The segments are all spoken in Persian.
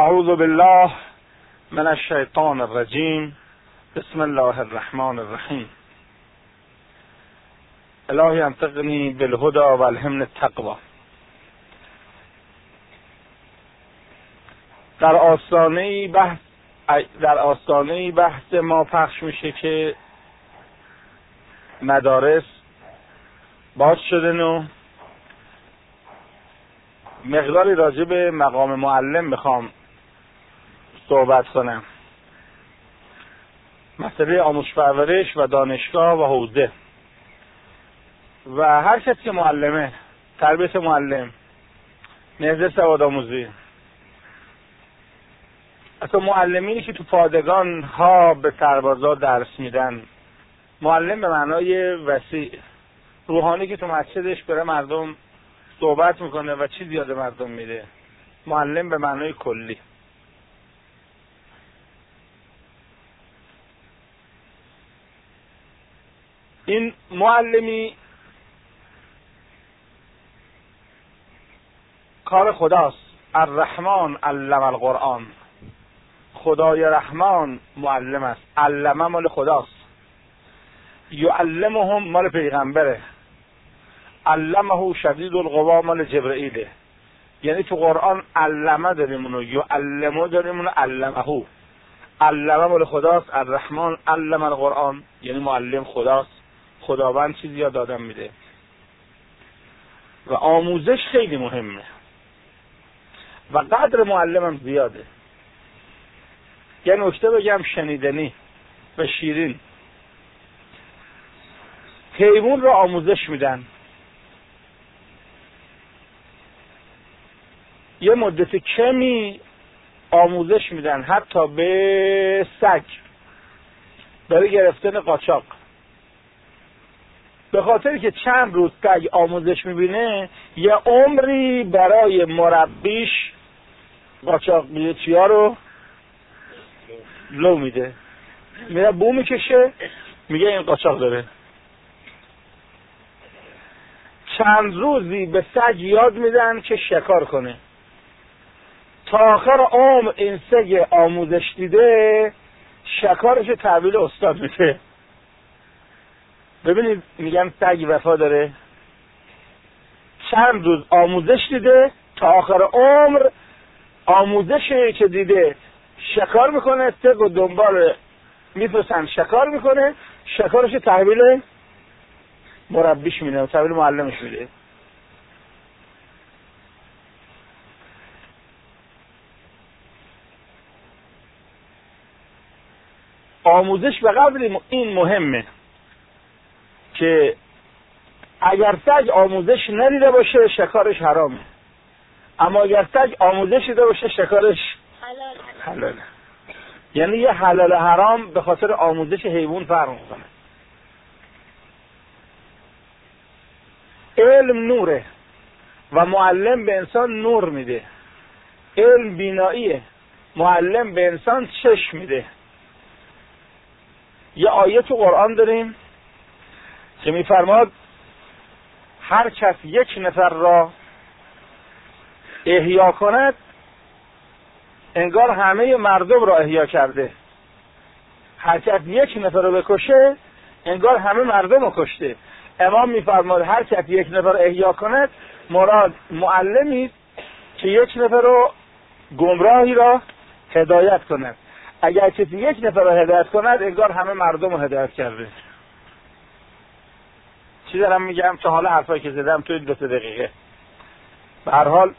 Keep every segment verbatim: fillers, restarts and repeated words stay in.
اعوذ بالله من الشیطان الرجیم. بسم الله الرحمن الرحیم. الهی انطقنی بالهدى والهمن التقوى. در آستانه بحث در آستانه بحث ما پخش میشه که مدارس باز شدن و مقداری راجع به مقام معلم میخوام صحبت کنم. مسئله آموزش پرورش و دانشگاه و حوزه و هر کسی که معلمه، تربیت معلم، نهضت سواد آموزی، اصلا معلمینی که تو پادگان ها به سربازا درس میدن، معلم به معنای وسیع، روحانی که تو مسجدش بره مردم صحبت میکنه و چیز یاد مردم میده، معلم به معنای کلی. این معلمی کار خداست. الرحمن علم القرآن. خدای رحمان معلم است. علمه مال خداست. یعلمهم مال پیغمبره. علمه شدید القوا مال جبرئیله. یعنی تو قرآن علمه داریم اونو، یعلمه داریم اونو، علمه. علمه مال خداست. الرحمن علم القرآن یعنی معلم خداست. خداوند چیزی یاد آدم میده و آموزش خیلی مهمه و قدر معلمم زیاده. یه نکته بگم شنیدنی و شیرین. حیوان را آموزش میدن، یه مدت کمی آموزش میدن، حتی به سگ برای گرفتن قاچاق. به خاطر که چند روز سگ آموزش میبینه، یه عمری برای مربیش قاچاق میده، چیا رو لو میده، میره بو میکشه، میگه این قاچاق داره. چند روزی به سگ یاد میدن که شکار کنه. تا آخر عمر این سگ آموزش دیده شکارش تحویل استاد میده. ببینید میگم سگ وفا داره. چند روز آموزش دیده، تا آخر عمر آموزشی که دیده شکار میکنه، سگ و دنبال میفرستن شکار میکنه، شکارش تحویل مربیش میده، تحویل معلمش میده. آموزش به قدر این مهمه که اگر سگ آموزش ندیده باشه شکارش حرامه، اما اگر سگ آموزش دیده باشه شکارش حلال. حلاله. یعنی یه حلال حرام به خاطر آموزش حیوان فرق میکنه. علم نوره و معلم به انسان نور میده. علم بیناییه، معلم به انسان چشم میده. یه آیه تو قرآن داریم که میفرماد هر کس یک نفر را احیا کند انگار همه مردم را احیا کرده. هر کس یک نفر را بکشه انگار همه مردم را کشته. امام میفرماد هر کس یک نفر احیا کند مراد معلمی که یک نفر رو گمراهی را هدایت کند. اگر کسی یک نفر را هدایت کند انگار همه مردم را هدایت کرده. چی دارم میگم؟ تا حالا حرفایی که زدم توی دو سه دقیقه. به هر حال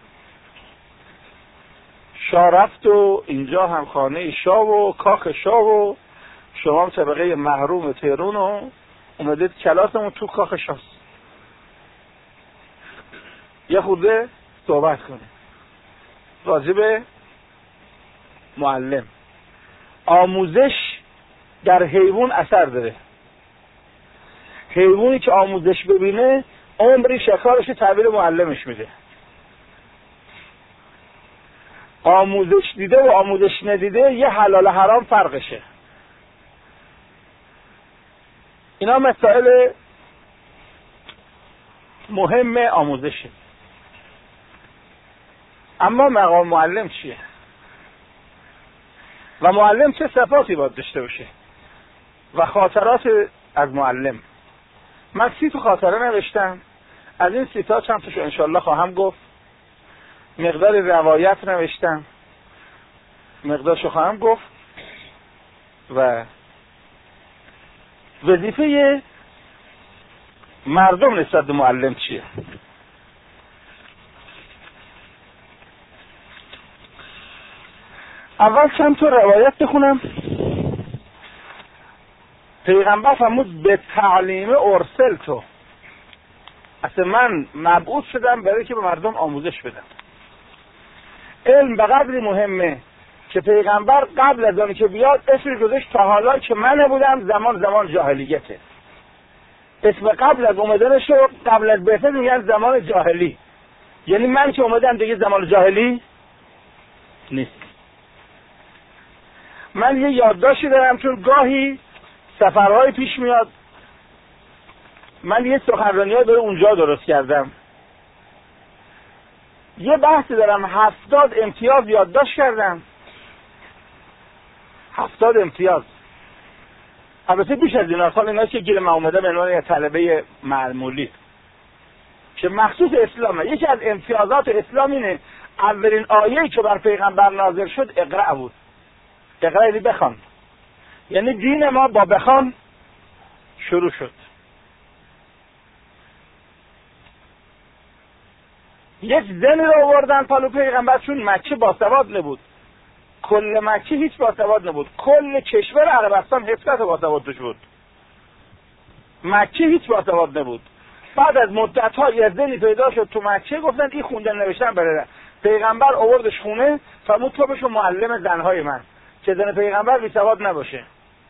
شاه رفت و اینجا هم خانه شاه و کاخ شاه و شما هم طبقه محروم تهران و اومدید کلاسمون تو کاخ شاه. یه خورده صحبت کنه راجع به معلم. آموزش در حیوان اثر داره. حیوانی که آموزش ببینه عمری شکارش تحویل معلمش میده. آموزش دیده و آموزش ندیده یه حلال حرام فرقشه. اینا مسائل مهم آموزشه. اما مقام معلم چیه؟ و معلم چه صفاتی باید داشته باشه و خاطرات از معلم. من سی تا خاطره نوشتم، از این سی تا چند تاشو انشالله خواهم گفت. مقدار روایت نوشتم، مقدارشو خواهم گفت. و وظیفه مردم نسبت به معلم چیه؟ اول چند تا روایت بخونم. پیغمبر فرمود به تعلیم ارسل تو، اصلا من مبعوث شدم برای که به مردم آموزش بدم. علم به قدری مهمه که پیغمبر قبل از آنی که بیاد اسم گذاشت تا حالا که من بودم زمان زمان جاهلیته. اسم قبل از اومدنش رو قبل از بعثت میگن زمان جاهلی، یعنی من که اومدم دیگه زمان جاهلی نیست. من یه یادداشتی دارم چون گاهی سفرهای پیش میاد، من یه سخنرانی‌های برای اونجا درست کردم. یه بحثی دارم هفتاد امتیاز یادداشت کردم. هفتاد امتیاز. البته بیش از اینا، سال اینا که گیر من اومده به عنوان یه طلبه معمولی که مخصوص اسلامه. یکی از امتیازات اسلام اینه اولین آیه‌ای که بر پیغمبر نازل شد اقرأ بود. اقرأ یعنی بخوان، یعنی دین ما با بخوان شروع شد. یک زن رو آوردن پالو پیغمبر چون مکه باسواد نبود. کل مکه هیچ باسواد نبود، کل کشور عربستان هفتصد باسواد توش بود. مکه هیچ باسواد نبود. بعد از مدت ها یه زنی پیدا شد تو مکه، گفتن این خوندن نوشتن بره. پیغمبر آوردش خونه، فرمود تو بشو معلم زنهای من که زن پیغمبر بی سواد نباشه.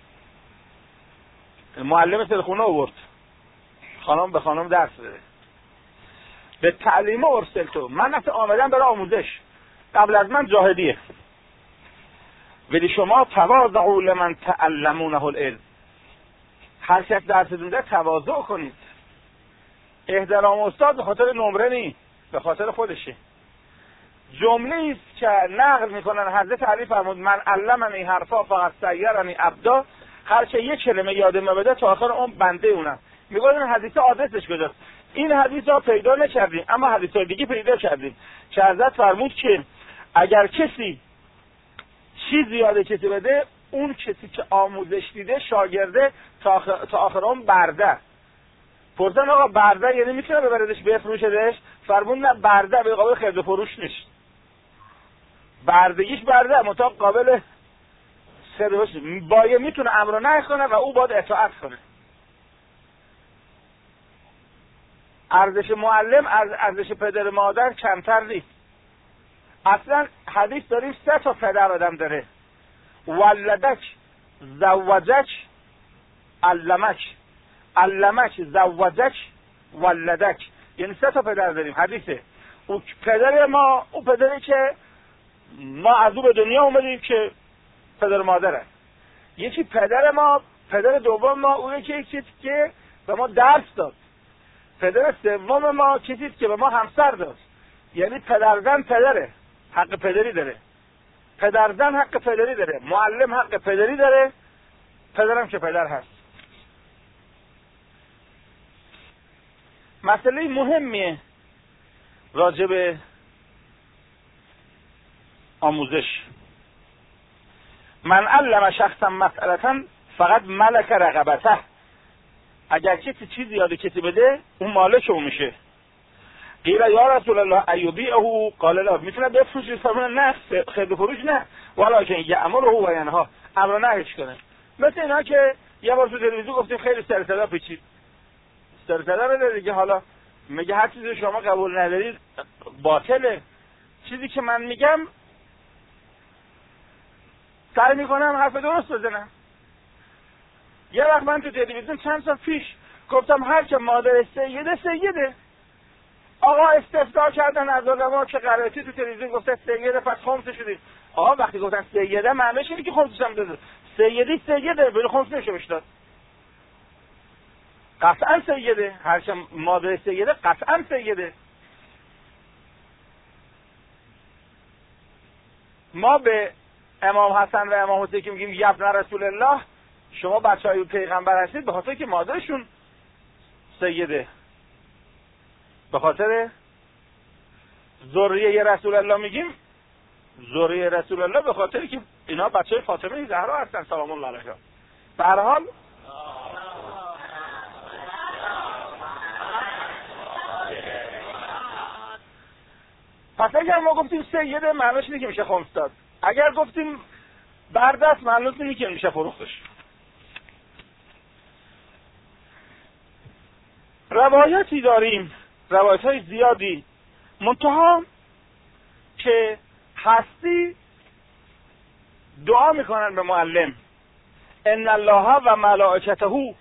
معلم سر خونه آورد، خانم به خانم درس بده. به تعلیم ارسل تو، من اصلا آمدم برای آموزش، قبل از من جاهلیه. ولی شما تواضعوا لمن تعلمونه العلم، هر کس درستون ده تواضع کنید. احترام استاد به خاطر نمره نی، به خاطر خودشه. جمله ایست که نقل میکنن حضرت علی فرمود من علمنی حرفا فقط سیرنی عبدا، هر چه یک کلمه یادم بده تا آخر اون بنده اونم. میگن این حدیث آدرسش کجاست؟ این حدیث ها پیدا نکردیم، اما حدیث های دیگه پیدا کردیم که حضرت فرمود که اگر کسی چیزی یاد کسی بده، اون کسی که آموزش دیده شاگرده تا آخر, تا آخر اون برده. پرسن آقا برده یعنی میتونه ببردش بفروشدش؟ فرمود نه، برده به قابل خرید و فروش نیست. بردگیش برده متا قابل خرید و فروش باید میتونه امر و نهی کنه و او باید اطاعت کنه. ارزش معلم از ارزش پدر مادر کمتر نیست. اصلا حدیث داریم سه تا پدر آدم داره: ولدک، زوجک، علمک. علمک، زوجک، ولدک، یعنی سه تا پدر داریم. حدیثه او پدر ما، او پدری که ما از او به دنیا اومدیم که پدر مادره. یکی پدر ما، پدر دوم ما اونه که کسی که به ما درس داد. پدر سوم ما کسی که به ما همسر داد. یعنی پدرزن پدره، حق پدری داره. پدرزن حق پدری داره، معلم حق پدری داره، پدرم که پدر هست. مسئله مهمیه راجع به آموزش. من علم شخصا مسئلتا فقط ملک رقبته. اگر کسی چیزی یاد کسی بده، اون مالک اون میشه. قیل یا رسول الله ایبیعه، قال لا، میتونه بفروشه؟ فرمودن نه، خرید و فروش نه، ولکن یأمره و ینها، امر نهیش کنه. مثل اینا که یه بار تو تلویزیون گفتیم خیلی سر صدا پیچید. سر صدا بده دیگه، حالا میگه هر چیزی شما قبول ندارید باطله. چیزی که من میگم سعی میکنم حرف درست بزنم. یه وقت من تو تلویزیون چند سال پیش گفتم هر که مادر سیده سیده. آقا استفسار کردن از علما که قرائتی تو تلویزیون گفته سیده پس خمس شدید. آقا وقتی گفتن سیده معنیش اینه که خمسش هم داده. سیدی سیده ولی خمس نشه بهش داد. قطعا سیده، هر که مادر سیده قطعا سیده. ما به امام حسن و امام حسین که میگیم یبن رسول الله، شما بچهای پیغمبر هستید به خاطر که مادرشون سیده، به خاطر ذریه رسول الله میگیم ذریه رسول الله به خاطر که اینا بچهای فاطمه زهرا هستن سلام الله علیها. به هر حال پس اگر ما گفتیم سیده معنیش اینه که میشه خمس داد، اگر گفتیم بردست معنیش اینه که میشه فروختش. روایتی داریم، روایت های زیادی، منتها که هستی دعا میکنن به معلم، ان الله و ملائکته،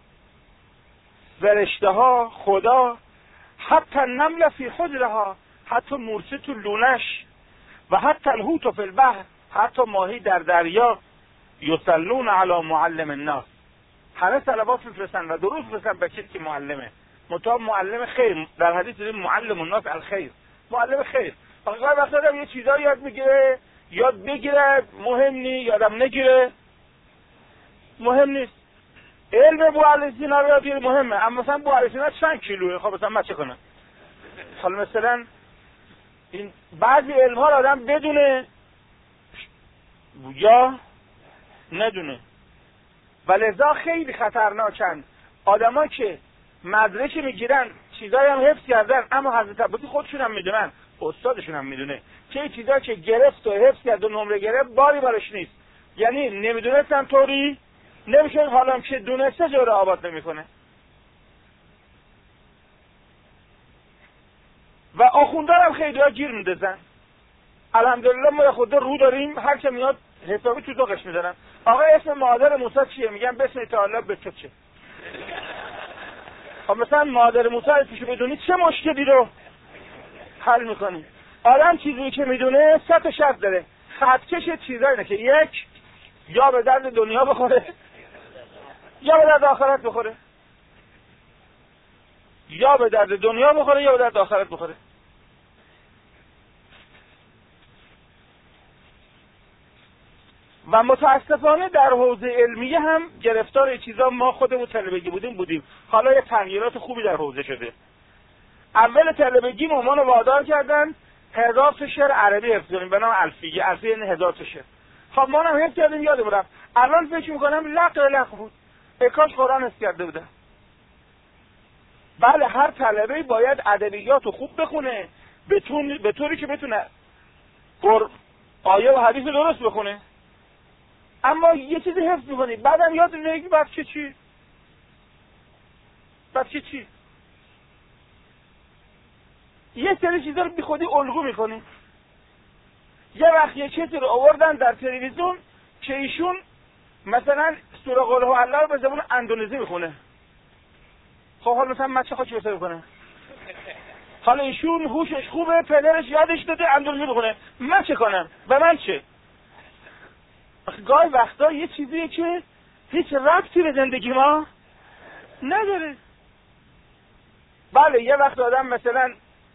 فرشته ها، خدا، حتی نمل فی حجرها، حتی مورچه تو لونش، و حتی الحوت فی البحر، حتی ماهی در دریا، یصلون علی معلم الناس، همه صلوات میفرستن و درود میفرستن به کسی که معلمه، منتها معلم خیر. در حدیث دیدیم معلم الناس الخیر، معلم خیر. فقط وقتی آدم یه چیزایی یاد میگیره، یاد بگیره مهم نی، یادم نگیره مهم نیست. علم بو علی سینا رو یاد بگیره مهمه، اما مثلا بو علی سینا چند کیلوه، خب مثلا من چه کنم؟ حالا مثلا این بعضی علم ها رو آدم بدونه یا ندونه، ولذا خیلی خطرناکن آدمایی که مدرسه میگیرن چیزایی هم حفظ کردن، اما حضرت عباسی خودشون هم میدونن، استادشون هم میدونه که این چیزایی که گرفت و حفظ کرد و نمره گرفت باری برش نیست، یعنی نمیدونستم طوری نمیشه، حالا که دونسته جوره آباد نمیکنه. و آخوندان هم خیلی ها گیر میدزن. الحمدلله ما خود رو داریم، هر که میاد حسابی تو داغش میدارن. آقا اسم مادر موسی چیه؟ میگن بسم تعالی به تو چه. خب مثلا مادر موسی پیش بدونی چه مشکلی رو حل میکنی؟ آدم چیزی که میدونه سه تا شرط داره. خطکش چیزایی اینه که یک، یا به درد دنیا بخوره یا به درد آخرت بخوره، یا به درد دنیا بخوره یا به درد آخرت بخوره. و متاسفانه در حوزه علمیه هم گرفتار چیزا ما خودمون طلبگی بودیم بودیم حالا یه تغییرات خوبی در حوزه شده. اول طلبگی مامان وادار کردن هزار تا شعر عربی حفظ کنیم به نام الفیه، الفیه یعنی هزار تا شعر. خب ما هم حفظ کردیم یادم رفت، الان فکر میکنم لق لق بود، کاش قرآن حفظ کرده بودم. بله هر طلبه باید ادبیات رو خوب بخونه بتون به طوری که بتونه آیه و حدیث درست بخونه، اما یه چیزی حفظ میکنی بعدم یاد نمیگی بعد چه چی؟ بعد چه چی؟ یه سری چیزا رو بی خودی الگو میکنی. یه وقت یه چیزی رو آوردن در تلویزیون که ایشون مثلا سوره قل هو الله رو به زبان اندونزی میخونه. خب حالا مثلا من چه خواهی بسه بکنه؟ حالا ایشون هوشش خوبه، پدرش یادش داده اندونزی بخونه، من چه کنم؟ به من چه؟ گاهی وقتا یه چیزیه که هیچ ربطی به زندگی ما نداره. بله یه وقت آدم مثلا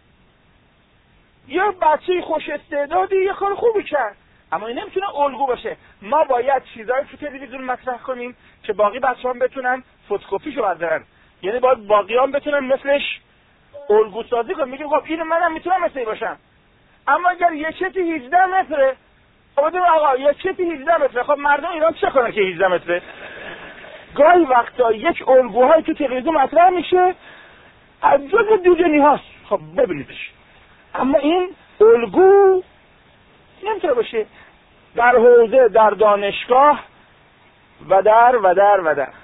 یه بچه خوش استعدادی یه کار خوبی کرد، اما این نمیتونه الگو باشه. ما باید چیزایی تو تلویزیون مطرح کنیم که باقی بچه‌ها بتونن فتوکپیشو بردارن، یعنی باید باقیان بتونن مثلش الگو سازی کنن. میگه خب اینو منم میتونم مثل این باشم، اما اگر یه چتی هجده متره، خب آقا یه چتی هجده متره، خب مردم ایران چه کنن که هجده متره؟ گاهی وقتا یک الگوهای تو تلویزیون مطرح میشه از جز دوجنی هاست، خب ببینیدش، اما این الگو نمیتونه باشه در حوزه، در دانشگاه و در و در و در.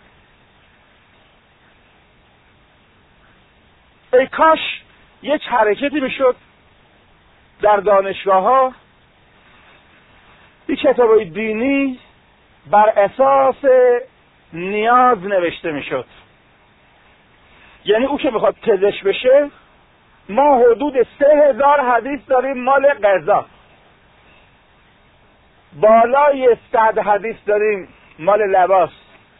ای کاش یک حرکتی میشد در دانشگاه ها، یک کتابای دینی بر اساس نیاز نوشته میشد. یعنی او که بخواد پزشک بشه، ما حدود سه هزار حدیث داریم مال غذا، بالای صد حدیث داریم مال لباس،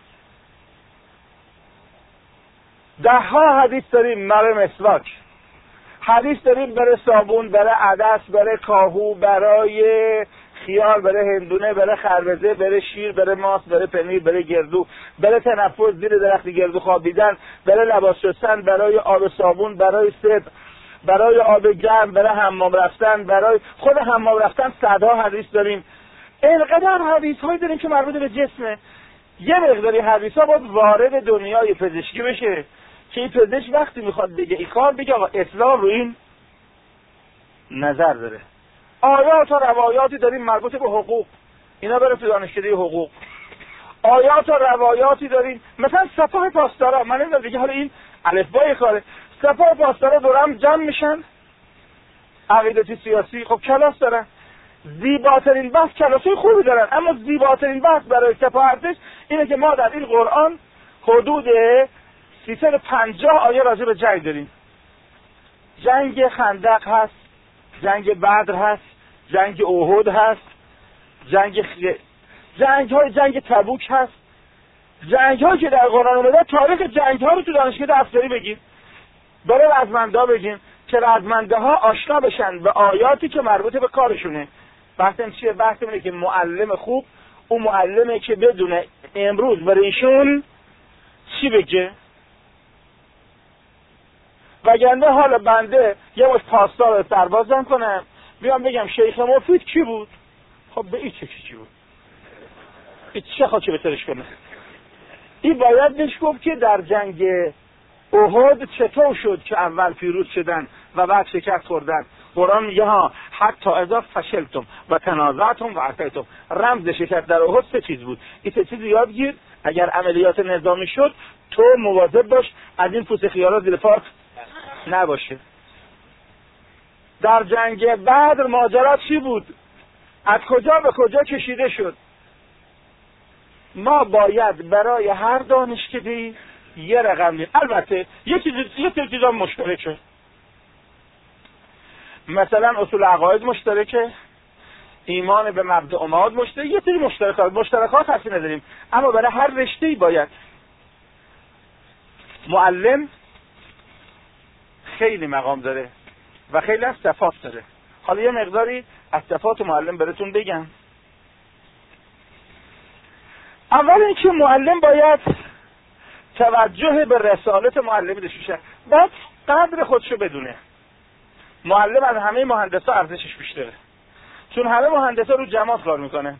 ده ها حدیث داریم برای مسواک، حدیث داریم برای صابون، برای عدس، برای کاهو، برای خیار، بره هندونه، بره خربزه، بره شیر، بره ماست، بره پنیر، بره گردو، بره تنفس زیر درخت گردو خوابیدن، بره لباس شستن، برای آب صابون، برای صدق، برای آب گرم، برای حمام رفتن، برای خود حمام رفتن صدها حدیث داریم. اینقدر حدیث هایی داریم که مربوط به جسمه. یه مقداری حدیث ها باید وارد دنیای پزشکی بشه که این پزشک وقتی میخواد بگه این کار بگه آقا اسلام رو این نظر داره. آیات و روایاتی داریم مربوط به حقوق، اینا بره تو دانشکده حقوق. آیات و روایاتی داریم مثلا سپاه پاسدارا، من نمیدونم دیگه حالا این الفبای کاره، سپاه پاسدارا دورم جمع میشن عقیدتی سیاسی، خب کلاس دارن، زیباترین بحث کلاسای خوبی دارن، اما زیباترین بحث برای سپاه ارتش اینه که ما در این قرآن حدود سیصد و پنجاه آیه راجع به جنگ داریم. جنگ خندق هست، جنگ بدر هست، جنگ احد هست، جنگ خ... جنگ های جنگ تبوک هست، جنگ هایی که در قرآن اومده. تاریخ جنگ ها رو تو دانشکده افسری بگیم، برای رزمنده ها بگیم که رزمنده ها آشنا بشن به آیاتی که مربوط به کارشونه. بحثم چیه؟ بحثم اینه که معلم خوب اون معلمه که بدونه امروز برای ایشون چی بگه. وگرنه حالا بنده یه مش پاسدار رو سربازم کنم بیام بگم شیخ مفید کی بود؟ خب به این چه چی بود؟ این چه خواهد بهترش کنه؟ این باید بهش گفت که در جنگ احد چطور شد که اول پیروز شدن و بعد شکست خوردن. قرآن میگه ها حتی اذا فشلتم و تنازعتم و عصیتم. رمز شکست در احد سه چیز بود. این سه چیز یاد گیر. اگر عملیات نظامی شد تو مواظب باش از این پوست خیارات زیر پات نباشه. در جنگ بدر ماجرا چی بود؟ از کجا به کجا کشیده شد؟ ما باید برای هر دانشکده یه رقم دیم. البته یه چیز یه سری چیزا مشترکه، مثلا اصول عقاید مشترکه، ایمان به مبدأ معاد مشترک، یه سری مشترکات مشترکات هستی نداریم، اما برای هر رشته‌ای باید. معلم خیلی مقام داره و خیلی از صفات داره. حالا یه مقداری از صفات معلم براتون بگم. اول اینکه معلم باید توجه به رسالت معلمی داشته باشه، بعد قدر خودشو بدونه. معلم از همه مهندسا ارزشش بیشتره، چون همه مهندسا رو جماعت کار میکنه.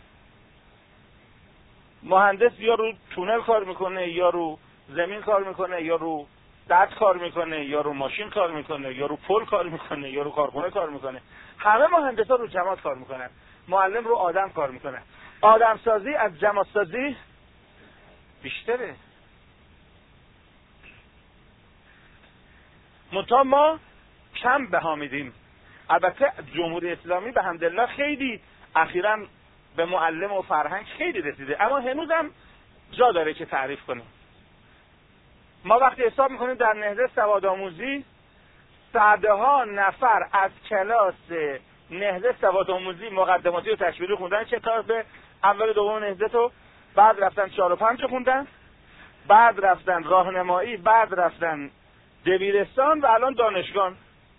مهندس یا رو تونل کار میکنه، یا رو زمین کار میکنه، یا رو دست کار میکنه، یا رو ماشین کار میکنه، یا رو پل کار میکنه، یا رو کارخونه کار میکنه. همه مهندسا رو جماعت کار میکنن. معلم رو آدم کار میکنه. آدم سازی از جماعت سازی بیشتره. منتها ما کم بها میدیم. البته جمهوری اسلامی به حمدالله خیلی اخیراً به معلم و فرهنگ خیلی رسیده، اما هنوزم جا داره که تعریف کنیم. ما وقتی حساب میکنیم در نهضت سوادآموزی صدها نفر از کلاس نهضت سوادآموزی مقدماتی و تشویقی خوندن، چه کلاس به اول دوم نهضت و بعد رفتن چهار و پنج خوندن، بعد رفتن راهنمایی، بعد رفتن دبیرستان و الان دانشگاه.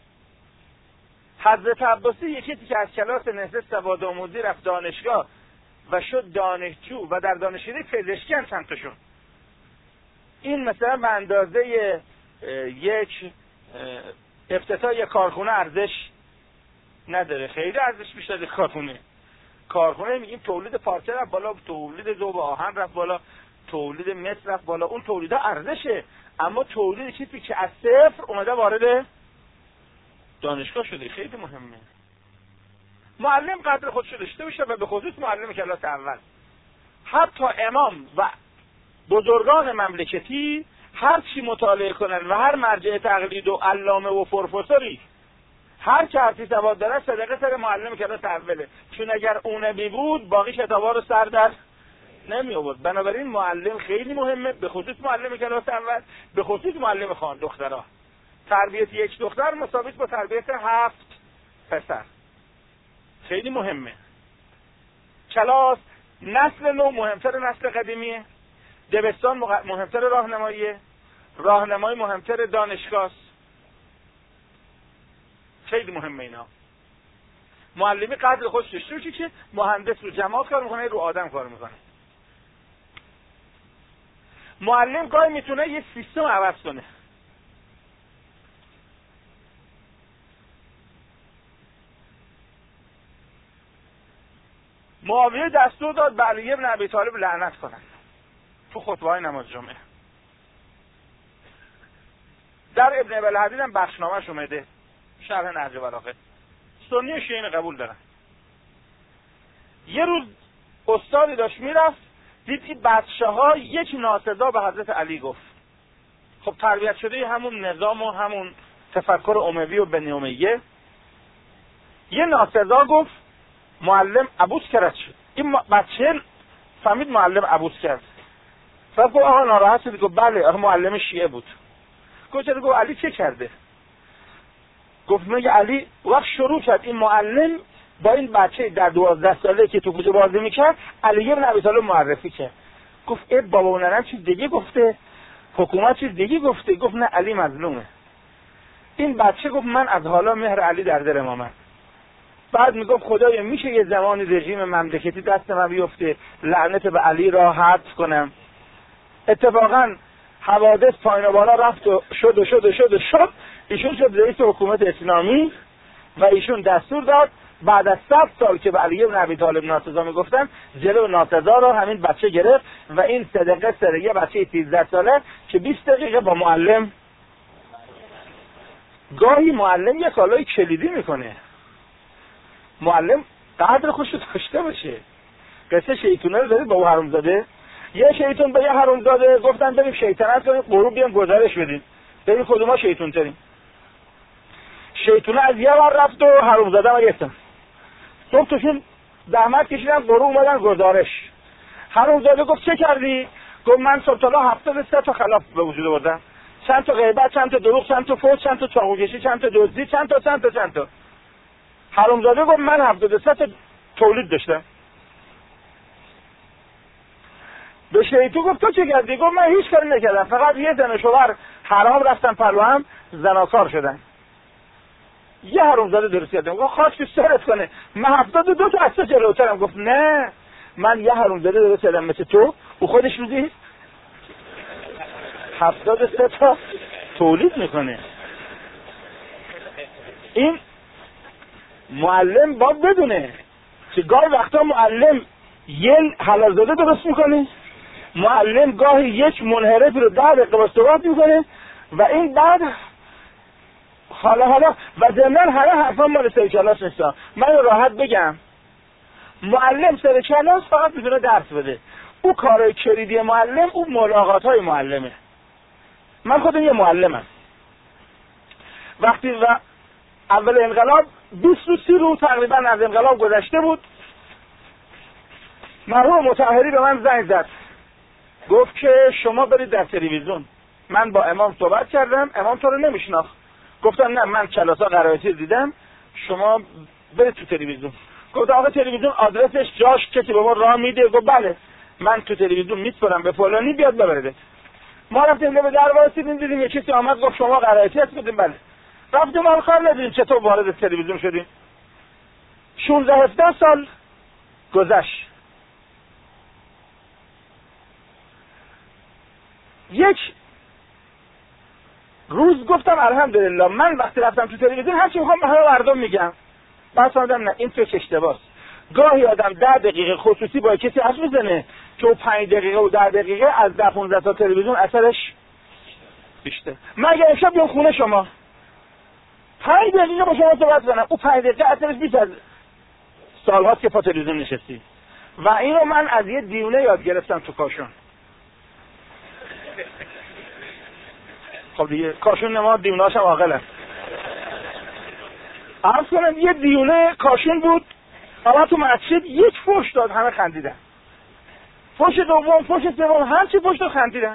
حضرت عباسی یکی که از کلاس نهضت سوادآموزی رفت دانشگاه و شد دانشجو و در دانشکده پزشکی هم چند تا شد. این مثلا به اندازه یک افتتاح یک کارخونه ارزش نداره، خیلی ارزش بیشتر کارخونه. کارخونه میگیم تولید پارچه رفت بالا، تولید ذوب آهن رفت بالا، تولید مس رفت بالا، اون تولیدها ارزشه، اما تولید چیزی که از صفر اومده وارد دانشگاه شده خیلی مهمه. معلم قدر خودشو داشته باشه و به خصوص معلم کلاس اول. حتی امام و بزرگان مملکتی هر چی مطالعه کنن و هر مرجع تقلید و علامه و پروفسوری هر که هرچی سواد داره صدقه سر معلم کلاس اوله، چون اگر اون بی بود باقی کتابا رو سر در نمی آورد. بنابراین معلم خیلی مهمه، به خصوص معلم کلاس اول، به خصوص معلم خان دخترها. تربیت یک دختر مساوی با تربیت هفت پسر، خیلی مهمه. کلاس نسل نو مهمتر نسل قدیمیه، دبستان مهمتر راهنماییه، راهنمایی مهمتر دانشگاه. خیلی مهمه اینا. معلمی قدر خودش داشته باشه که مهندس رو جماعت کار میکنه، رو آدم کار میکنه. معلم گاهی میتونه یه سیستم عوض کنه. معاویه دستور داد به علی بن ابی طالب لعنت کنن تو خطبه‌های نماز جمعه. در ابن ابی هم بخشنامه‌اش اومده، شرح نهج البلاغه. سنی شیعه قبول دارن. یه روز استادی داشت میرفت، دید این بچه‌ها یک ناسزا به حضرت علی گفت. خب تربیت شده همون نظام و همون تفکر اموی و بنی امیه، یه ناسزا گفت، معلم عبوس کرد شد. این بچه فهمید معلم عبوس کرد، فقط گفت آقا ناراحت شد. گفت بله، آقا معلم شیعه بود. گفت چرا؟ گفت علی چه کرده؟ گفت میگه علی وقت شروع کرد این معلم با این بچه در دوازده ساله که تو کوچه بازی میکرد علی بن ابی طالب معرفی کرد. گفت ای بابا و ننم چیز دیگه گفته، حکومت چیز دیگه گفته. گفت نه، علی مظلومه. این بچه گفت من از حالا مهر علی در دل مامن. بعد میگفت خدایا میشه یه زمانی رژیم مملکتی دست من بیفته، لعنت به علی را حذف کنم. اتفاقا حوادث پایین و بالا رفت و شد و شد و شد و شد. ایشون شد رئیس حکومت اسلامی و ایشون دستور داد بعد از صد سال که به علی بن ابی طالب ناسزا میگفتن، جلو ناسزا رو همین بچه گرفت و این صدقه سره یه بچه سیزده ساله که بیست دقیقه با معلم. گاهی معلم یه کالای کلیدی میکنه. معلم قدر خوش داشته باشه. قصه شیطونه رو دارید با او حرومزاده؟ یه شیطون به یه حرومزاده گفتن بریم شیطنت کنیم، غروب بیام گزارش بدیم ببین کدوما شیطون تریم. شیطونه از یه ور رفت و حرومزاده ما گفتن صبح توشون زحمت کشیدن، غروب اومدن گزارش. حرومزاده گفت چه کردی؟ گفت من صبح تا هفتاد و سه تا خلاف به وجود آوردم، چند تا غیبت، چند تا دروغ، چند تا فوت، چند تا چاقوکشی، چند تا دزدی، چند تا چند تا چند تا. حرومزاده گفت من هفتاد و سه تا تولید داشتم. به شیطون گفت تو چه کردی؟ گفت من هیچ کاری نکردم، فقط یه زن و شوهر حرام رفتن پلو هم زناکار شدن. یه حرومزاده درست کردم. گفت خاک تو سرت کنه، من هفتاد و دو تا از تو جلوترم. گفت نه، من یه حرومزاده درست کردم مثل تو، او خودش روزی هفتاد و سه تا تولید میکنه. این معلم باید بدونه که گاهی وقتا معلم یه حلالزاده درست میکنه، معلم گاهی یک منحرف رو ده دقیقه با صحبت میکنه و این بعد حالا حالا و ضمن همه حرفا مال سر کلاس نیست. من راحت بگم معلم سر کلاس فقط میتونه درس بده. او کارهای کلیدی معلم او ملاقات های معلمه. من خودم یه معلمم. وقتی و اول انقلاب بیست و سی روز تقریبا از انقلاب گذشته بود، مرحوم مطهری به من زنگ زد، گفت که شما برید در تلویزیون. من با امام صحبت کردم، امام تو رو نمیشناخت. گفتم نه، من کلاسا قرائتی دیدم، شما برید تو تلویزیون. گفت آقا تلویزیون آدرسش جاش کسی به ما راه میده؟ گفت بله، من تو تلویزیون میسپرم به فلانی بیاد ببرده. ما رفتیم به در واسیدیم، دیدیم یه کسی آمد گفت شما قرائتی هست؟ گفتیم بله. رفتیم ما کار ندیدیم چطور وارد تلویزیون شدیم. شانزده هفده سال گذشت. یک روز گفتم الحمدلله، من وقتی رفتم تو تلویزیون هر چی میخوام به همه مردم میگم. بعد فهمیدم نه، این فکر اشتباهه. گاهی آدم ده دقیقه خصوصی با کسی حرف میزنه که پنج دقیقه و ده دقیقه از ده پانزده تا تلویزیون اثرش بیشتر. من اگه امشب بیام خونه شما پنج دقیقه با شما صحبت کنم، او پنج دقیقه اثرش بیشتر از سالهاست که پا تلویزیون نشستی. و اینو من از یه دیونه یاد گرفتم تو کاشون. خب دیگه کاشون نما دیونهاش هم عاقل هست. عرض کنم یه دیونه کاشون بود، اما تو مسجد یک فوش داد، همه خندیدن. فوش دوم، فوش سوم، هر چی فوش داد خندیدن.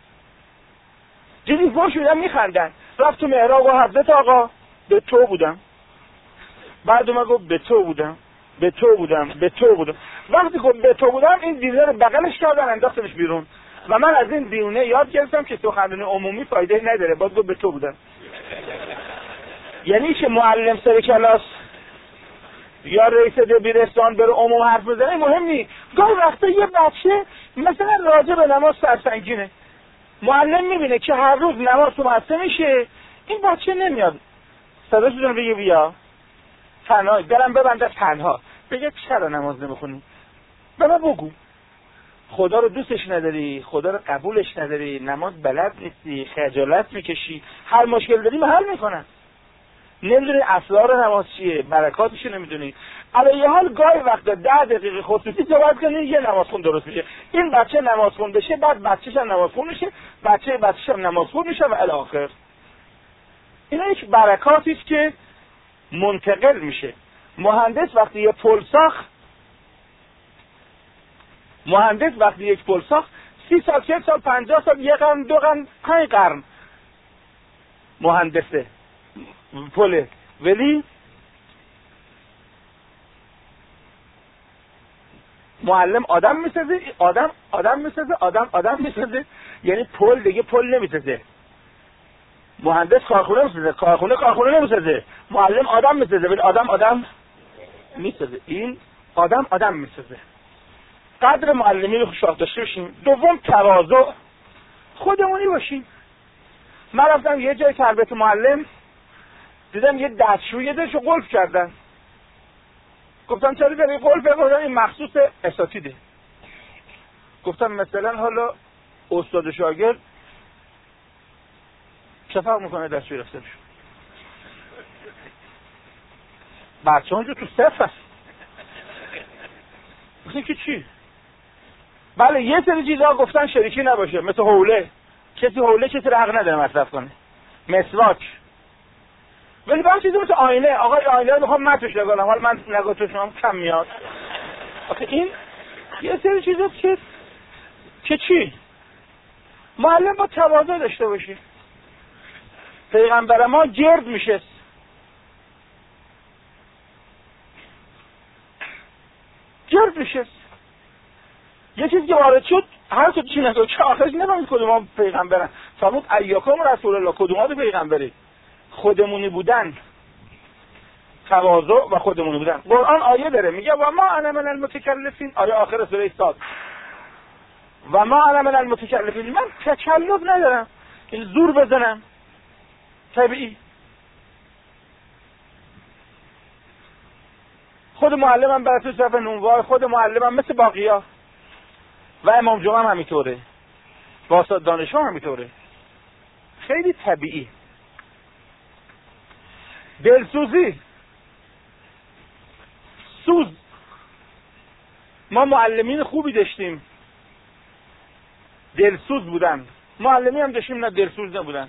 دیدی فوش میدن میخندن. رفت تو محراب و حضرت آقا به تو بودم. بعد اومد گفت به تو بودم، به تو بودم، به تو بودم. وقتی گفت به تو بودم این دیونه رو بغلش کردن انداختنش بیرون. و من از این دیونه یاد گرفتم که سخنرانی عمومی فایده نداره، باید گفت به تو بودم. یعنی که معلم سر کلاس یا رئیس دبیرستان بره عموم حرف بزنه مهم نیست. گاهی وقتا یه بچه مثلا راجع به نماز سرسنگینه، معلم میبینه که هر روز نماز تو مدرسه میشه، این بچه نمیاد صداش بزنه بگه بیا تنها برم ببنده تنها، بگه چرا نماز نمیخونی؟ به من بگو خدا رو دوستش نداری، خدا رو قبولش نداری، نماز بلد نیستی، خجالت میکشی، هر مشکل داریم حل میکنن. نمیدونی اسرار نماز چیه، برکاتش نمیدونی. علیه حال گاهی وقتا ده دقیقه خصوصی صحبت کنی یه نمازخون درست میشه. این بچه نمازخون بشه، بعد بچه‌ش هم نمازخون میشه، بچه بچه‌ش هم نمازخون میشه و الی آخر. اینا یک برکاتی است که منتقل میشه. مهندس وقتی یه پل ساخت مهندس وقتی یک پل ساخت سی سال، چهل سال، پنجاه سال، یک قرن، دو قرن، پنج قرن مهندسه پله، ولی معلم آدم میسازه، آدم آدم میسازه، آدم آدم میسازه، یعنی پل دیگه پل نمیسازه. مهندس کارخونه میسازه، کارخونه کارخونه نمیسازه. معلم آدم میسازه، ولی آدم آدم میسازه. این آدم آدم میسازه. قدر معلمی رو خوشحال داشته باشیم. دوم تواضع، خودمونی باشیم. من رفتم یه جای تربیت معلم، دیدم یه دستشوی یه دشو قلف کردن. گفتم چرا داری قلف بکنم؟ این مخصوص اساتیده. گفتم مثلا حالا استاد و شاگرد چه فرق میکنه دستشوی رفته بشه؟ بچه اونجا تو صف هست. گفتم که چی؟ بله یه سری چیزها گفتن شریکی نباشه، مثل حوله. کسی حوله کسی رو حق نداره مصرف کنه. مسواک. ولی بعضی چیزا مثل آینه، آقا آینه رو میخوام متوش نگانم، حالا من نگاه تو شما کم میاد. آخه این یه سری چیزا که که چی؟ معلم با تواضع داشته باشه. پیغمبر ما گرد میشه. گرد میشه. یه چیزی که وارد شد هر کدوم چی نگاه چه آخرش نمید کدوم پیغمبرن. فرمود ایاکم رسول الله، کدوم پیغمبری؟ خودمونی بودن، تواضع و خودمونی بودن. قرآن آیه داره میگه و ما انا من المتکلفین، آیه آخر سوره صاد. و ما انا من المتکلفین، من تکلف ندارم این زور بزنم، طبیعی. خود معلمم برای تو صفحه نونوار، خود معلمم مثل باقیا و امام جمعه هم همینطوره، واسط دانشجو هم همینطوره، خیلی طبیعی. دلسوزی، سوز. ما معلمین خوبی داشتیم دلسوز بودن، معلمی هم داشتیم نه دلسوز نبودن.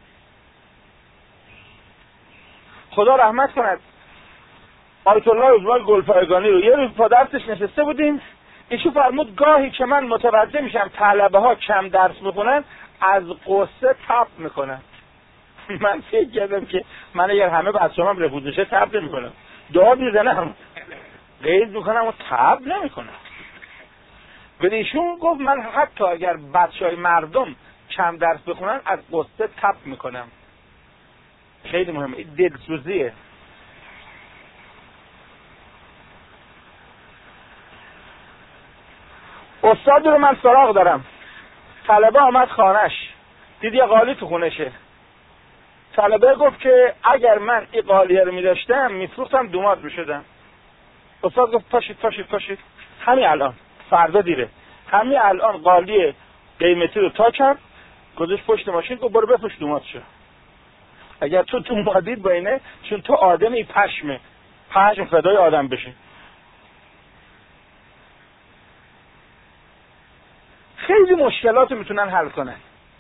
خدا رحمت کند آیت الله عظمای گلپایگانی رو یه روز پا درسش نشسته بودیم، ایشون فرمود گاهی که من متوجه میشم طلبه ها کم درس میخونن از قصه تب میکنن. من فکر کردم که من اگر همه بچه‌ام هم رفوز بشه تب نمیکنم، دعا میزنم قید میکنم و تب نمیکنم. ولی ایشون گفت من حتی اگر بچهای مردم کم درس بخونن از قصه تب میکنم. خیلی مهمه، دلسوزیه. استاد رو من سراغ دارم، طلبه آمد خانش، دید یه قالی تو خونشه. طلبه گفت که اگر من این قالیه رو میداشتم میفروختم دومات میشدم. استاد گفت پاشید پاشید پاشید همین الان، فردا دیره، همین الان قالی قیمتی رو تا کرد گذاشت پشت ماشین، گفت برو بفروش دومات شو. اگر تو تو مادید با اینه، چون تو آدمی پشمه، پشم فدای آدم بشه. خیلی مشکلات میتونن حل کنن.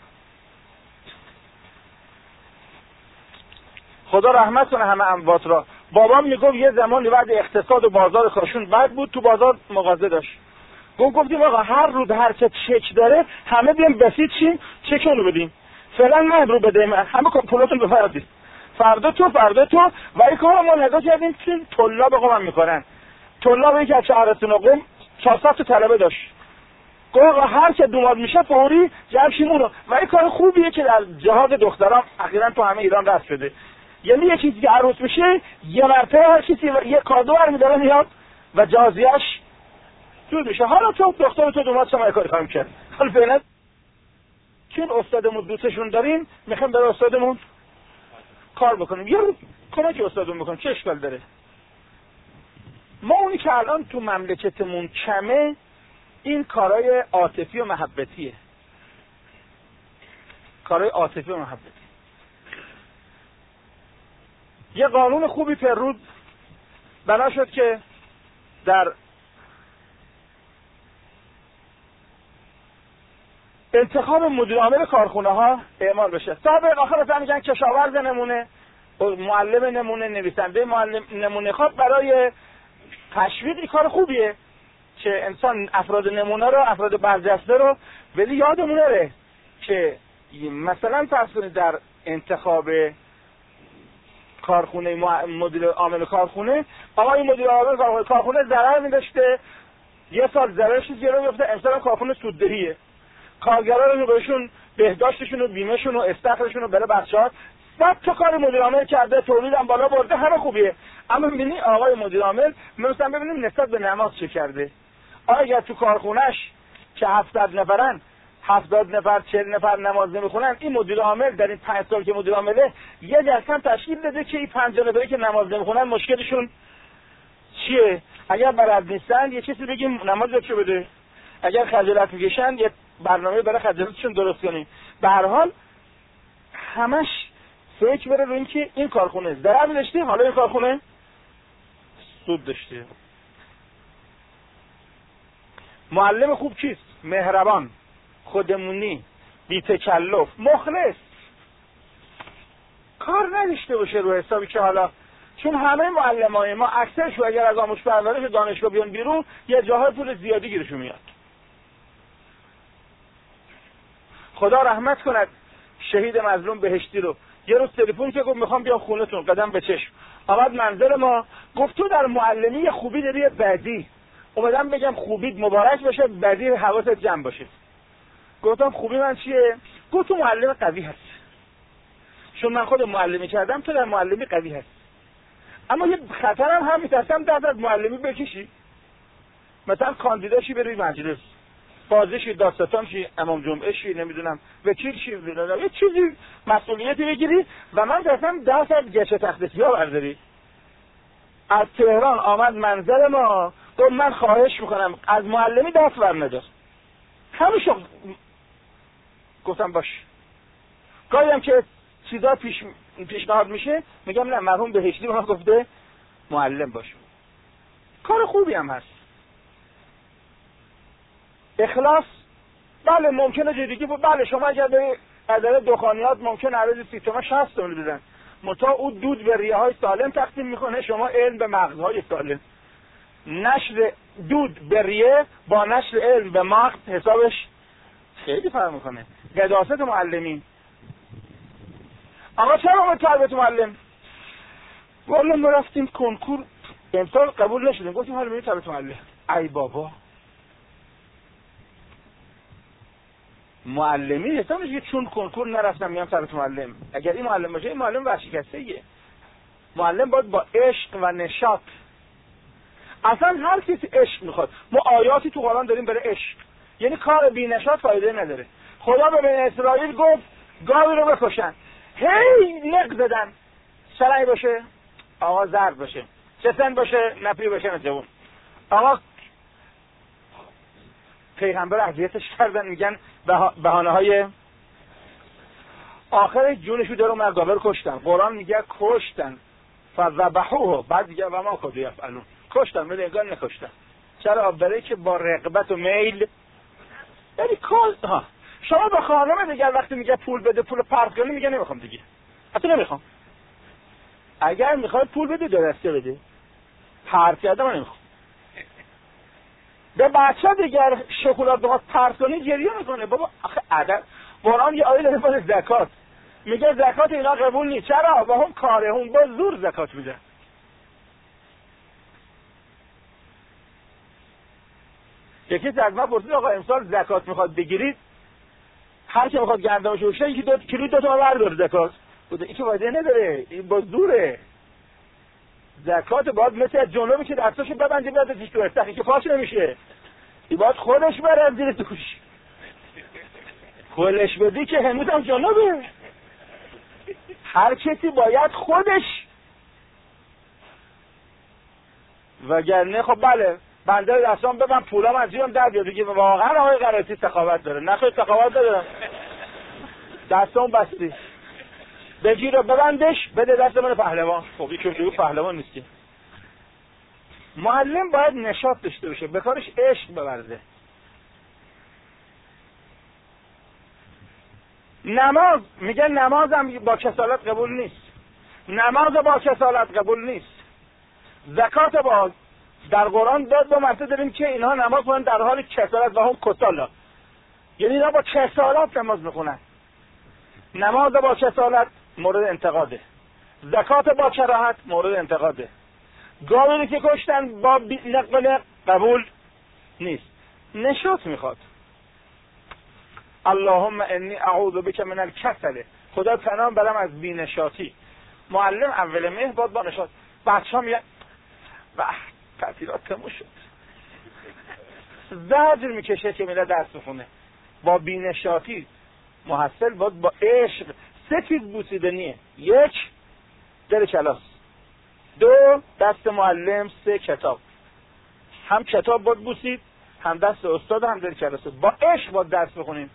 خدا رحمت کنه همه اموات را. بابام میگفت یه زمانی بعد اقتصاد و بازار کاشون بد بود، تو بازار مغازه داشت. گفت گفتیم آقا هر روز هر چه چک داره همه بیام بسیط چیم چک رو بدیم، فعلا من رو بده، من همه پولاتون بفرستید، فردا تو فردا تو. و این کار ما نگاه کردیم که طلاب قم میکنن. طلاب یکی از شهرستان قم چهارصد تا طلبه داشت. گفت هر که دوماد میشه فوری جمع شیم اونو. و این کار خوبیه که در جهاد دختران اخیراً تو همه ایران رفت شده. یعنی یه چیزی که عروض میشه یه مرتبه هر کسی یه کادو برمی‌داره میاد و جازیه‌اش جور میشه. حالا تو دختر تو دومات شما کاری خواهیم کرد. حالا فعلا چون استادمون دوستشون داریم میخوایم برای استادمون کار بکنیم، یه کمک استادمون بکنیم، چه اشکال داره؟ ما اونی که الان تو مملکتمون کمه این کارهای عاطفی و محبتیه، کارهای عاطفی و محبتی. یه قانون خوبی پرود بنا شد که در انتخاب مدیر عامل کارخونه ها اعمال بشه. صاحب آخر مثلا میگن کشاورز نمونه، معلم نمونه، نویسنده معلم نمونه. خب برای تشویق این کار خوبیه که انسان افراد نمونه رو، افراد برجسته رو، ولی یادمون نره که مثلا فرض کنید در انتخاب کارخونه مدیر عامل کارخونه، آقای مدیر عامل کارخونه ضرر می‌داشته، یه سال ضررش زیرا میفته، امسال کارخونه سوددهیه، کارگرا رو بهشون بهداشتشون و بیمهشون و استخرشون رو برای بچه‌ها صد تا کار مدیر عامل کرده، تولیدم بالا برده، همه خوبیه. اما می‌بینی آقای مدیر عامل مثلا ببینیم نسبت به نماز چه کرده. اگر تو کارخونه‌اش که هفتاد نفرن، هفتاد نفر، چهل نفر نماز نمیخونن، این مدیر عامل در این پنج سال که مدیر عامله یه جلسه تشکیل داده که این پنجاه نفری که نماز نمیخونن مشکلشون چیه؟ اگر بلد نیستن یه چیزی بگیم نماز چه بده، اگر خجالت میکشن یه برنامه برای خجالتشون درست کنیم. به هر حال همش فکر بره روی این که این کارخونه ضرر داشته، حالا این کارخونه سود داشته. معلم خوب کیست؟ مهربان، خودمونی، بی تکلف، مخلص، کار نداشته باشه رو حسابی که حالا چون همه معلمای ما اکثرشو اگر از آموزش پرورش دانشگاه بیان بیرون یه جاهای پول زیادی گیرشون میاد. خدا رحمت کند شهید مظلوم بهشتی رو. یه روز تلفن که گفت میخوام بیام خونتون، قدم به چشم آمد منزل ما، گفت تو در معلمی خوبی داری بعدی، اومدم بگم خوبیت مبارک باشه، بعدی حواست جمع باشه. گفتم خوبی من چیه؟ گفت تو معلم قوی هست، چون من خود معلمی کردم، تو در معلمی قوی هست. اما یه خطرم هم میترسم دست از معلمی بکشی، مثلا کاندیداشی بری مجلس، بازشی، داستان شی، امام جمعه شی، نمیدونم وکیل شی، یه چیزی مسئولیتی بگیری و من ترسم دست از گچ تخت سیاه برداری. از تهران آمد منزل ما، گفت من خواهش میکنم از معلمی دست برندار. همونشو گفتم باش. گاهی هم که چیزا پیش پیشنهاد میشه میگم نه، مرحوم بهشتی به من گفته معلم باش. کار خوبی هم هست. اخلاص بله ممکنه جدیدی بود، بله شما اگر به عدد دخانیات ممکنه عدد سی تومن شصت تومن بدن، متا او دود به ریه های سالم تقسیم میکنه، شما علم به مغزهای سالم. نشر دود به ریه با نشر علم به مغز حسابش خیلی فرق میکنه. قداست معلمین. آقا چرا اومد تربیت معلم؟ والا ما رفتیم کنکور امسال قبول نشدیم، گفتیم حالا میریم تربیت معلم. ای بابا معلمی حساب میشه که چون کنکور نرفتم میام تربیت معلم. اگر این معلم باشه این معلم ورشکسته‌ایه. معلم باید با عشق و نشاط، اصلا هر کسی عشق میخواد. ما آیاتی تو قرآن داریم برای عشق، یعنی کار بی نشاط فایده نداره. خدا به بنی اسرائیل گفت گاوی رو بکشن، هی نق زدن، سرعی باشه آقا زرد باشه، چسن باشه نپی باشه نجوون. آقا پیغمبر اذیتش کردن، میگن بهانه های آخر جونشو دارو مردابه رو کشتن. قرآن میگه کشتن فذبحوه، بعد دیگه و ما کدو یفعلون، کشتن ولی انگار نکشتن. چرا؟ برای که با رغبت و میل. یعنی کل ها شما با خانم دیگر وقتی میگه پول بده، پول پرت کنی، میگه نمیخوام دیگه، حتی نمیخوام. اگر میخواد پول بده دو دسته بده، پرت کرده من نمیخوام. به بچه دیگر شکلات بخواد پرت کنی گریه میکنه. بابا آخه عدد قرآن یه آیه داره باز زکات، میگه زکات اینا قبول نیست. چرا؟ با هم کاره هم با زور زکات میده. یکی از ما پرسید آقا امسال زکات میخواد بگیرید، هر کی میخواد گندمش بشه یکی دو کیلو دو تا بردار زکات. بوده این که وعده نداره، این با زوره. زکات باید مثل از جنوبی که دستاشو ببنده بیاد ازش تو استخی که پاش نمیشه، این باید خودش بره زیر توش. خودش بدی که هنوز هم جنوبه. هر کسی باید خودش، وگرنه خب بله بنده دستان ببن پولام از جیبم در بیاد، بگه واقعا آقای قرائتی سخاوت داره. نخواهی سخاوت داره، دستان بستی بگیر و ببندش بده دست من پهلوان. خب این که پهلوان نیستی. معلم باید نشاط داشته باشه، به کارش عشق بورزه. نماز میگه نمازم با کسالت قبول نیست، نماز با کسالت قبول نیست. زکات با در قرآن داد دو مرتبه داریم که اینها نماز کنن در حال کسالت و هم کسالا، یعنی اینا با کسالت نماز میخونن. نماز با کسالت مورد انتقاده، زکات با کراهت مورد انتقاده. گاوی که کشتن با نقل قبول نیست. نشاط میخواد. اللهم انی اعوذ بک من الکسل، خدا پناه برم از بی‌نشاطی. معلم اول مهر باید با نشاط. بچه‌ها میگن واه تعطیلات تموم شد، زجر میکشه که میره درس بخونه. با بی‌نشاطی محصل باید با عشق. سه چیز بوسیدنیه: یک در کلاس، دو دست معلم، سه کتاب. هم کتاب باید بوسید، هم دست استاد، هم در کلاس. با عشق باید درس بخونیم.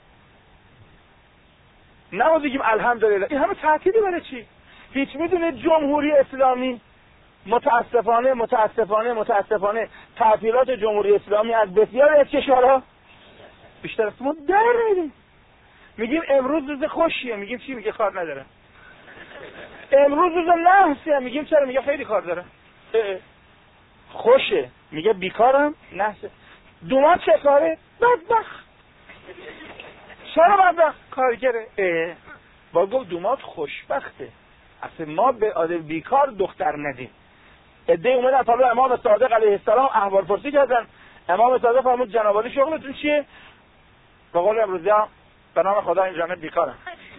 نه بگیم الحمدلله. این همه تعطیلی برای چی؟ هیچ میدونه جمهوری اسلامی متاسفانه متاسفانه متاسفانه تعطیلات جمهوری اسلامی از بسیاری از کشورها بیشتر از ما در میدیم. میگیم امروز روز خوشیه، میگیم چی؟ میگه کار نداره. امروز روز نحسه، میگیم چرا؟ میگه خیلی کار داره. خوشه، میگه بیکارم. نحسه. دومات چه کاره؟ بدبخت. چرا بدبخت؟ کارگره. اه. با گفت دومات خوشبخته. اصلا ما به آدم بیکار دختر ندیم. عده اومدن طالب امام صادق علیه السلام احوال پرسی کردن. امام صادق فرمود جناب عالی شغلتون چیه؟ به قول امروزی ها به نام خدا این جانب بیکارم.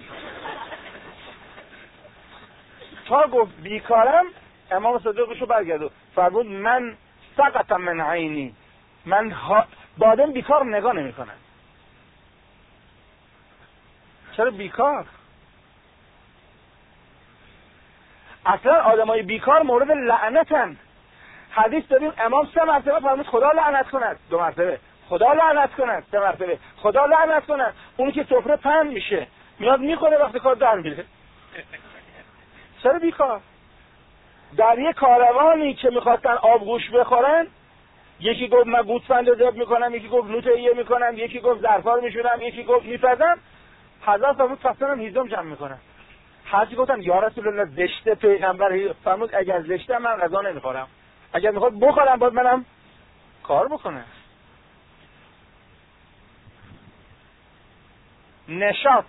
تا گفت بیکارم امام صادقشو برگردو فرمود من سقط من عینی، من ها... با آدم بیکار نگاه نمی کنم. چرا بیکار؟ اصلا آدمای بیکار مورد لعنتن. حدیث داریم امام سه مرتبه فرمود خدا لعنت کند، دو مرتبه خدا لعنت کند، سه مرتبه خدا لعنت کند. اونی که سفره پهن میشه میاد میخوره وقتی کار در میره. چرا بیکار؟ در یک کاروانی که میخواستن آبگوش بخورن، یکی گفت من گوسفند رو ذبح میکنم، یکی گفت نوت ایه میکنم، یکی گفت ظرفا رو میشورم، یکی گفت میپزم. حضرت فرمود فصلم هیزم جمع میکنم. حاجی گفتن یا رسول الله زشته، پیغمبر فرمود اگر زشته من غذا نمیخورم، اگر میخواد بخورم باید منم کار بکنه. نشاط،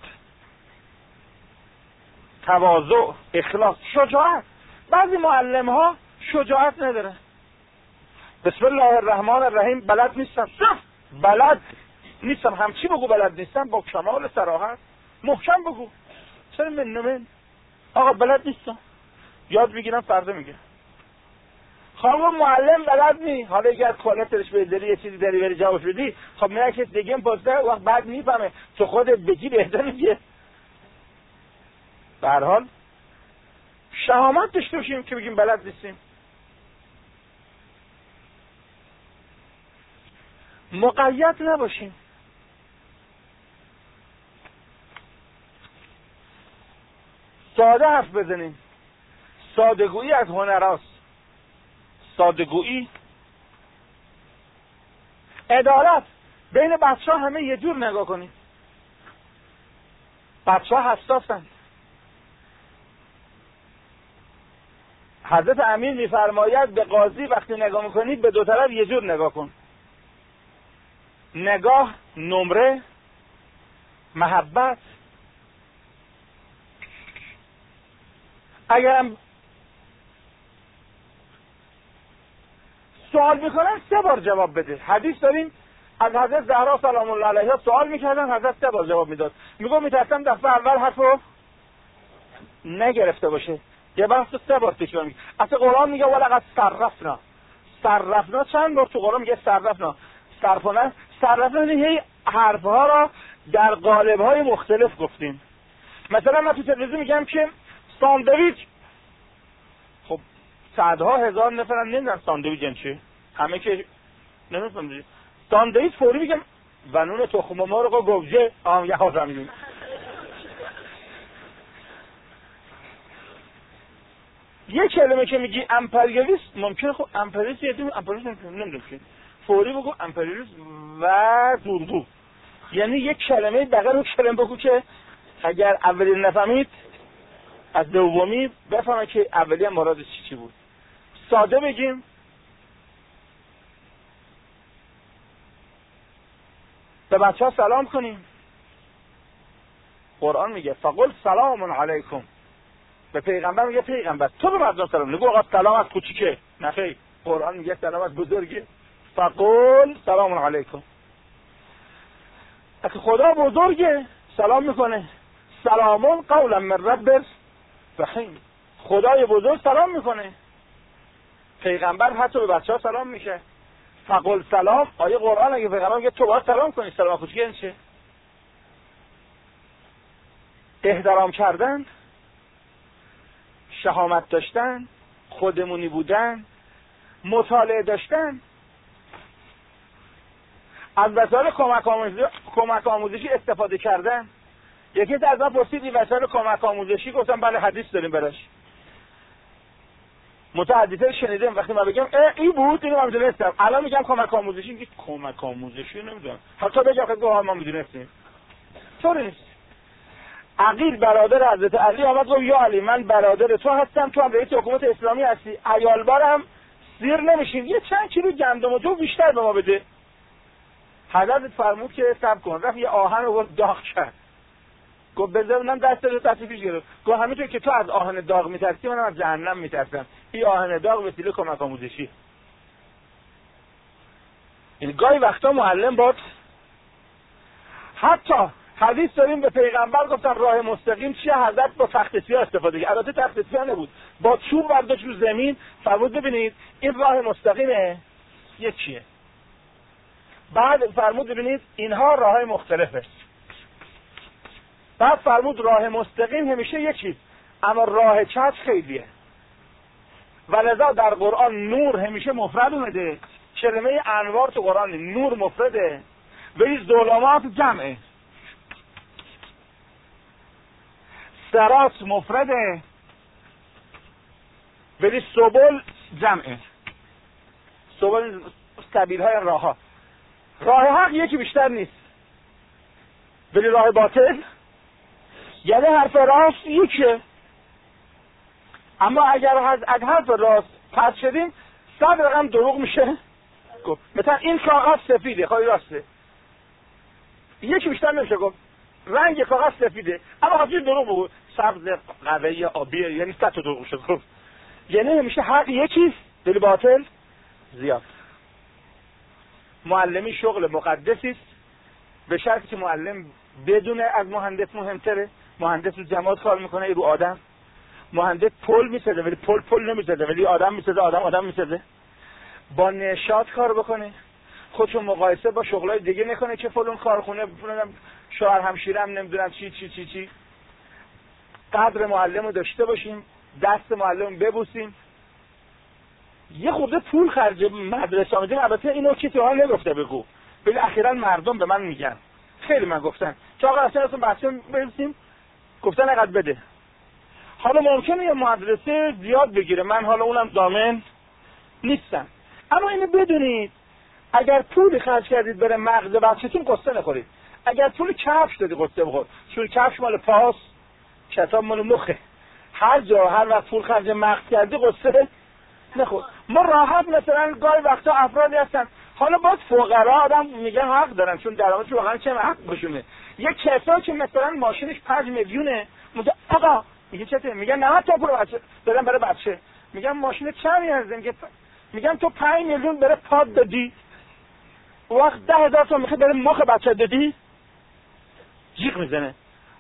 تواضع، اخلاص، شجاعت. بعضی معلم ها شجاعت نداره. بسم الله الرحمن الرحیم بلد نیستم، صف بلد نیستم، همچی بگو بلد نیستم با کمال صراحت محکم بگو. چرا من نمین آقا بلد نیستم، یاد بگیرم فردا میگه. خانم معلم بلد نی، حالا اگه از کالتش بذاری یه چیزی داری بری جوابش بدی، خب میگه که دیگه پاسه وقت بعد میفهمه تو خودت بگی بهتر میگه. به هر حال شهامت داشته باشیم که بگیم بلد نیستیم. مقید نباشیم. ساده حرف بزنیم. ساده‌گویی از هنراست. ساده‌گویی، عدالت. بین بچه‌ها همه یه جور نگاه کنیم. بچه‌ها حساسن. حضرت امیر میفرماید به قاضی وقتی نگاه میکنید به دو طرف یه جور نگاه کن. نگاه، نمره، محبت. اگرم سوال میکنن سه بار جواب بده. حدیث داریم از حضرت زهرا سلام الله علیها سوال میکردن، حضرت سه بار جواب میداد. میگو میترسم دفعه اول حرفو نگرفته باشه. یه بحث سه بار تکرار میگه. اصلا قرآن میگه ولقد صرفنا. صرفنا چند بار تو قرآن میگه صرفنا. صرفنا صرفنا هی حرفها را در قالب‌های مختلف گفتیم. مثلا من تو تلویزیون میگم که ساندویچ، خب صدها هزار نفر هم نمیدونن ساندویچ یعنی چی، همه که نمیدونن ساندویچ فوری میگم و نون تخم مرغ و گوجه آم یه ها زمینیم. یه کلمه که میگی امپریالیست ممکنه خب امپریالیست یه دونه امپریالیست نمیدونم که فوری بگو امپریالیست و دورگو، یعنی یک کلمه دقیقا رو کلمه بگو که اگر اولی نفهمید از دومی بفهمه که اولی هم مراد چی چی بود. ساده بگیم به بچه ها سلام کنیم. قرآن میگه فقل سلام علیکم. به پیغمبر میگه پیغمبر تو به مردم سلام نگو آقا سلام از کوچیکه، نه خیر، قرآن میگه سلام از بزرگه. فقل سلام علیکم. اگه خدا بزرگه سلام میکنه سلامون قولا من رب رحیم. خدای بزرگ سلام میکنه. پیغمبر حتی به بچه ها سلام میشه. فقل سلام آیه قرآن اگه پیغمبر میگه تو باید سلام کنی. سلام کوچیکه یعنی چه؟ احترام کردن، شهامت داشتن، خودمونی بودن، مطالعه داشتن. از وسایل کمک آموزشی کمک آموزشی استفاده کردن. یکی از ما پرسید این وسایل کمک آموزشی، گفتم بله حدیث داریم براش. متحدثه شنیدم وقتی من بگم این بود اینو من میدونستم، الان میگم کمک آموزشی، میگه کمک آموزشی نمیدونم، حتی بگم که ما میدونستیم. طوری نیست. عقیل برادر حضرت علی آمد گفت یا علی من برادر تو هستم، تو هم رئیس حکومت اسلامی هستی، عیالبارم سیر نمیشین، یه چند کیلو گندم و جو بیشتر به ما بده. حضرت فرمود که صبر کن. رفت یه آهن رو داغ کرد، گفت بذار من دست رو تصفیش گرفت. گفت همینطور که تو از آهن داغ میترسی منم از جهنم میترسم. این آهن داغ وسیله کمک آموزشی. این گاهی وقتا معلم بود. حتی حدیث داریم به پیغمبر گفتن راه مستقیم چیه؟ حضرت با تخت سیاه استفاده کرد. البته تخت سیاه نبود، با چوب برداشت رو زمین، فرمود ببینید این راه مستقیمه یکیه. بعد فرمود ببینید اینها راههای مختلفه. بعد فرمود راه مستقیم همیشه یکی، اما راه چپ خیلیه. ولذا در قرآن نور همیشه مفرد اومده. کلمه انوار تو قرآن نور مفرده، ولی ظلمات جمعه. سرات مفرده ولی سبل جمعه. سبل سبیل های راه ها. راه حق یکی بیشتر نیست، ولی راه باطل یعنی حرف راست یکیه. اما اگر از حرف راست پس شدیم صد رقم دروغ میشه. گفت مثلا این کاغذ سفیده، خواهی راسته، یکی بیشتر نمیشه گفت. رنگ کاغذ سفیده اما خواهی دروغ بگو سبز قهوه‌ای آبیه، یعنی صد تا دروغ شد. گفت یعنی همیشه حق یکیست ولی باطل زیاد. معلمی شغل مقدسی است، به شرطی که معلم بدون از مهندس مهمتره. مهندس رو جماعت کار میکنه رو آدم. مهندس پل میسازه ولی پل پل نمیسازه، ولی آدم میسازه، آدم آدم میسازه. با نشاط کار بکنه، خودشو مقایسه با شغلای دیگه نکنه که فلان کارخونه فلان شوهر همشیرم نمیدونم چی چی چی چی. قدر معلم رو داشته باشیم، دست معلم ببوسیم. یه خورده پول خرج مدرسه میدیم. البته اینو کسی ها نگفته بگو، ولی اخیراً مردم به من میگن، خیلی من گفتن که آقا اصلا اصلا بحثی برسیم گفتن اقدر بده. حالا ممکنه یه مدرسه زیاد بگیره، من حالا اونم ضامن نیستم، اما اینو بدونید اگر پول خرج کردید بره مغز بچه‌تون قصه نخورید. اگر پول کفش دادی قصه بخور، چون کفش مال پاس، کتاب مال مخه. هر جا هر وقت پول خرج مغز کردی قصه نخور. ما راحت مثلا گاهی وقتا افرادی هستن، حالا باز فقرا آدم میگه حق دارن چون درآمدش واقعا چه حق بشونه. یه کسایی که مثلا ماشینش پنج میلیونه میگه آقا میگه چته؟ میگه نود تا پول بچه دادم برای بچه. میگم ماشین چند میارزه؟ میگه میگم تو پنج میلیون برای پاد دادی، وقت ده هزار تا میخوای برای مخ بچه دادی؟ جیغ میزنه.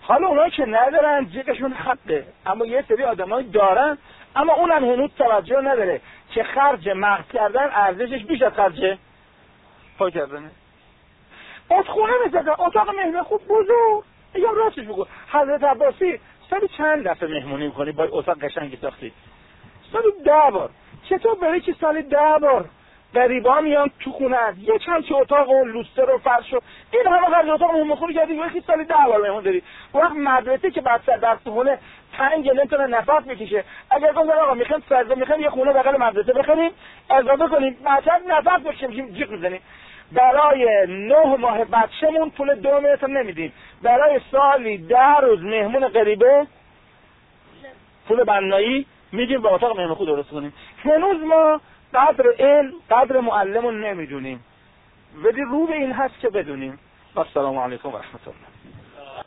حالا اونایی که ندارن جیبشون حقه، اما یه سری آدمایی دارن اما اونم هنوز توجه نداره که خرج مغز کردن ارزشش بیش از خرج پا کردنه. اتخونه میزدن، اتاق مهمون خوب بزرگ. یا راستش بگو حضرت عباسی سالی چند دفعه مهمونی میکنی با اتاق قشنگی ساختی؟ سالی ده بار. چطور برای که سالی ده بار غریبا میان تو خونه هست یه چند چه اتاق و لوستر و فرش و این همه خرج اتاق مهمون خوری کردی یکی سالی ده بار مهمون داری. وقت مدرسه که بعد سر درس خونه پنج نمیتونه نفس بکشه. اگر گفتن آقا میخوام سرزه میخوام یه خونه بغل مدرسه بخریم اضافه کنیم مثلا نفس بکشیم جیغ بزنیم. برای نه ماه بچه‌مون پول دو میلیون نمیدیم، برای سالی ده روز مهمون غریبه پول بنایی میدیم با اتاق مهمون خود درست کنیم. هنوز ما قدر علم قدر معلمون نمیدونیم، ولی رو به این هست که بدونیم. السلام علیکم و رحمت الله.